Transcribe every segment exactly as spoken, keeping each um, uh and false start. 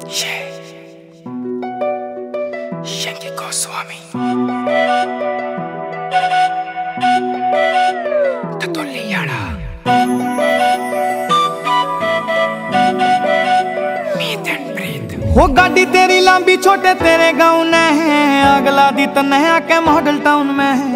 Yeah. Shanky Goswami. Tatoliana. Meet and breathe. वो गाड़ी तेरी लंबी छोटे तेरे गाँव ने है, अगला दी तो नया के मॉडल टाउन में है।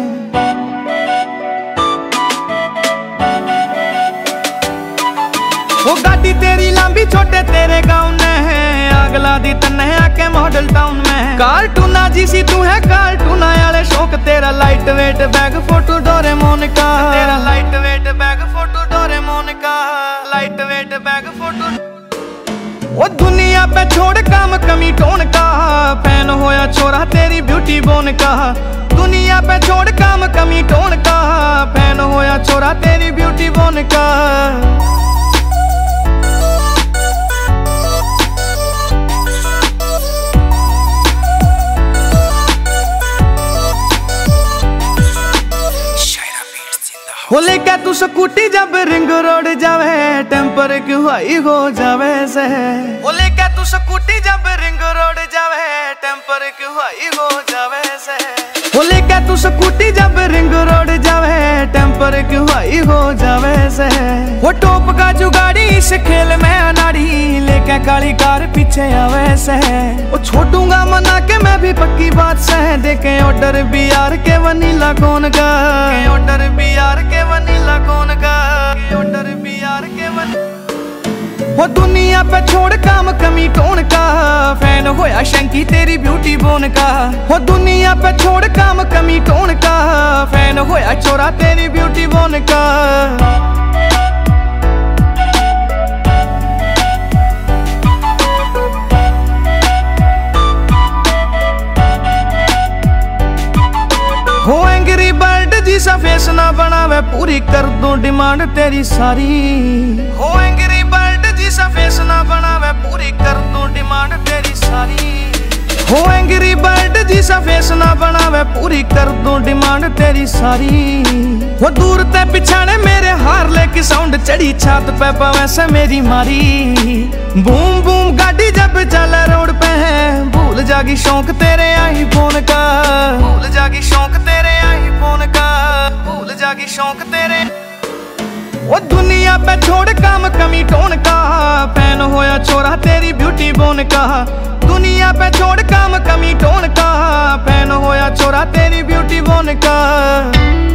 वो गाड़ी तेरी लंबी छोटे तेरे गाँव ने है, अगला दी तो नया के मॉडल टाउन में है। कार्टूना जिसी तू है कार्टूना वाले शौक तेरा, light weight bag photo Doraemon का, तेरा light weight bag photo Doraemon का, लाइट वेट बैग फोटो। वो दुनिया पे छोड़ काम कमी टोन का, फैन होया छोरा तेरी ब्यूटी बोन का। दुनिया पे छोड़ काम कमी टोन का, फैन होया छोरा तेरी ब्यूटी बोन का। हो लेके तू स्कूटी जब रिंग रोड जावे, टेम्पर क्यों हाई हो जावे से। हो लेके तू स्कूटी जब रिंग रोड जावे, टेम्पर क्यों हाई हो जावे से। हो लेके तू स्कूटी जब रिंग रोड जावे, टेम्पर क्यों हाई हो जावे से। वो टॉप का जुगाड़ी इस खेल में अनाड़ी, लेके काली कार पीछे आवे से। वो छोटूंगा मना के मैं भी पक्की बात से, देखे ऑर्डर भी यार के वनीला कौन का, ऑर्डर भी यार के वनीला कौन का, ऑर्डर भी यार के वन। वो दुनिया पे छोड़ काम कमी टोन का, फैन होया शंकी तेरी ब्यूटी बोन का। वो दुनिया पे छोड़ काम कमी टोन का, फैन होया छोरा तेरी ब्यूटी बोन का। हो एंग्री बर्ड जिसा फेस ना बनावे, पूरी कर दूं डिमांड तेरी सारी। हो एंग्री बर्ड जिसा फेस ना बनावे, पूरी कर दूं डिमांड तेरी सारी। हो एंग्री बर्ड जिसा फेस ना बनावे, पूरी कर दूं डिमांड तेरी सारी। वो दूर ते पिछाने मेरे हार्ले की साउंड, चढ़ी छात पे पावे से मेरी मारी। बूम बूम गाड़ी जब चले रोड पे है, भूल जागी शौक तेरे आई फोन का, भूल जागी शौक तेरे आई फोन का, भूल जागी शौक तेरे। वो दुनिया पे छोड़ काम कमी टोन का, फैन होया छोरा तेरी ब्यूटी बोन का। दुनिया पे छोड़ काम कमी टोन का, फैन होया छोरा तेरी ब्यूटी बोन का।